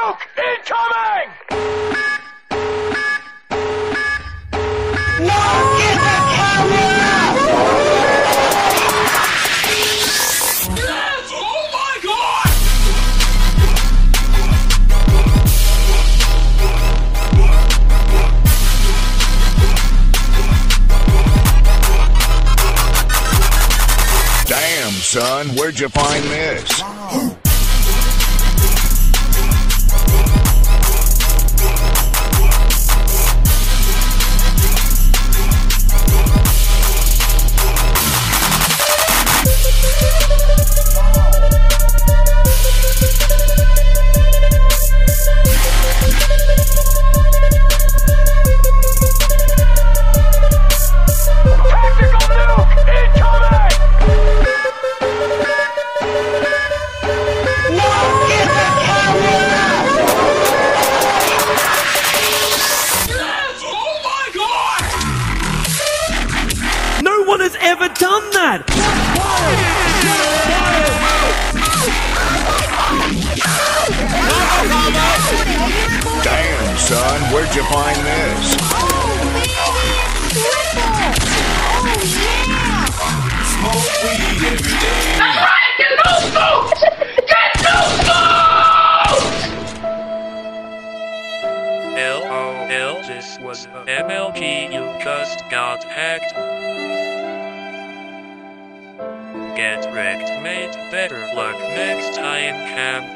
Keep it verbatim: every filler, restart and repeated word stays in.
nuke incoming! No! Get the camera! Yes! Oh my god! Damn, son, where'd you find this? Tactical nuke incoming! No! Get the camera! Yes! Oh my god! No one has ever done that! Damn, son, where'd you find this? Smoke weed every day. That's right! Get no smokes! Get no smokes! LOL, this was a M L P, you just got hacked. Get wrecked, mate. Better luck next time, Cam.